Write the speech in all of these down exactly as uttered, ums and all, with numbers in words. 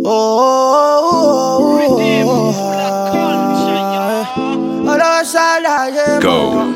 Oh, go.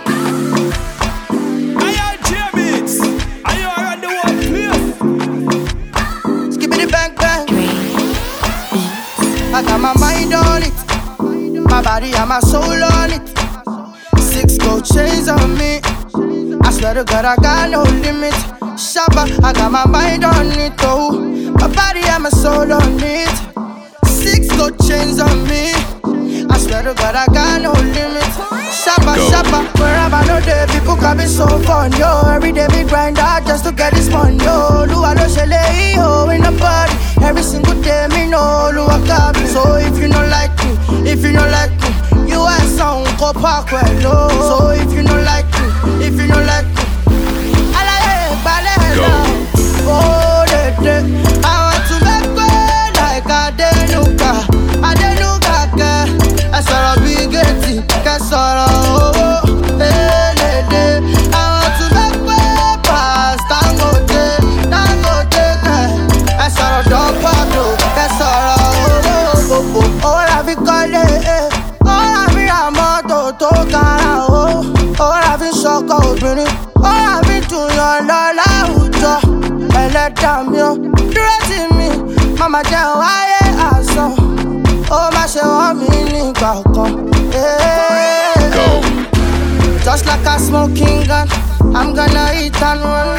I got my mind on it, my body and my soul on it. Six gold chains on me, I swear to God I got no limit. Shabba, I got my mind on it, oh, my body and my soul on it. Six gold chains on me, I swear to God I got no limit. Shabba, shabba, wherever no day, people can be so fun, yo. Every day we grind out just to get this money, yo. Lua lo shele, yo, in the body. Every single day, me know, Lua got me. So if you don't like me, if you don't like me, you are some go park well, no. So if you don't like me, if you don't like me, I like ballet, oh, de, de. I want to make way like I didn't know, I didn't know, I saw a big getty, I saw a oh, hey, hey, hey. I want to make way past Tango Day, Tango Day, I saw a dog pablo, I saw a oh, oh, oh, oh, la vi call it, oh, la vi a moto, to cara, oh, oh, la vi shoko, obìnrin, oh, la vi tuyan lọ láwùjọ, ẹlẹ́dàá mi ò dúró tì mí, mama jẹun ayé àsán. Oh, my shit on me, nigga, come. Hey, go. Just like a smoking gun, I'm gonna eat and run.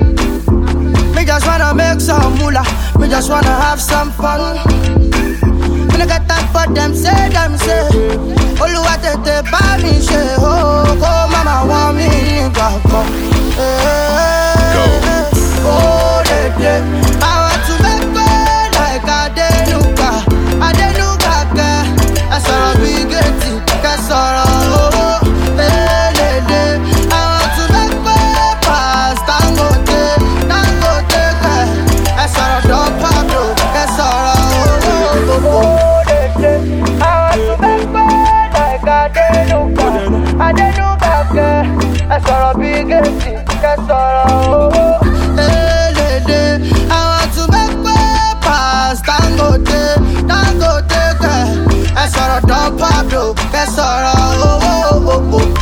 Me just wanna make some moolah, me just wanna have some fun. When I got time for them, say, them say. Oluwa tete ba mi she, oh, oh, mama want me, nigga, come. Hey, go. Oh, de, de. I want to make way like I did, Luca. I didn't know I saw a big getty, I saw a oh, hey, hey, hey. I want to make way past Tango Day, Tango Day, I saw a dog pablo, I saw a oh, oh, oh, hey, hey. I want to make way like I didn't know, I didn't know I saw a big getty, I saw a oh, hey, hey, hey. I want to make way past Tango Day, Tango Day. I saw a dog Pablo, I saw a oh oh oh oh.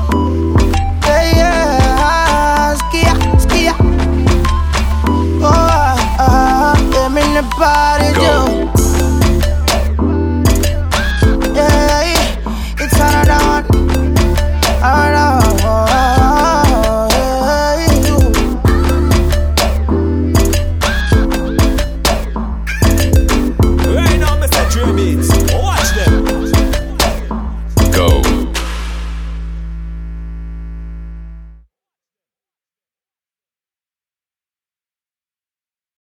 Hey yeah, skia, skia. Oh, ah, ah, I'm in the body, Joe.